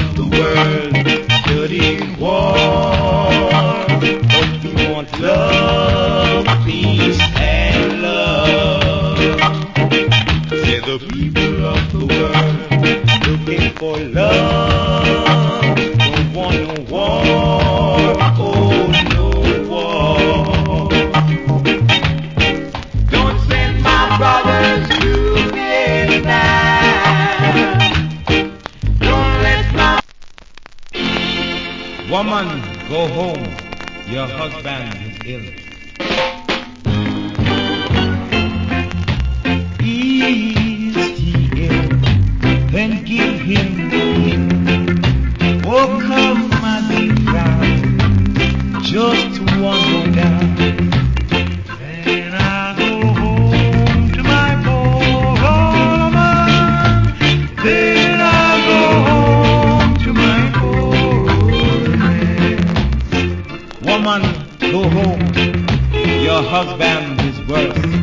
of the world, dirty war. But we want love, peace, and love. Say the people of the world looking for love, don't want no war, oh no war. Don't send my brothers to Vietnam. Don't let my woman go home, your husband is ill. Is he ill? Then give him him. Oh come my big round, just one go down. Then I go home to my poor woman. Then I go home to my poor man. Woman, go home. Your husband is worse.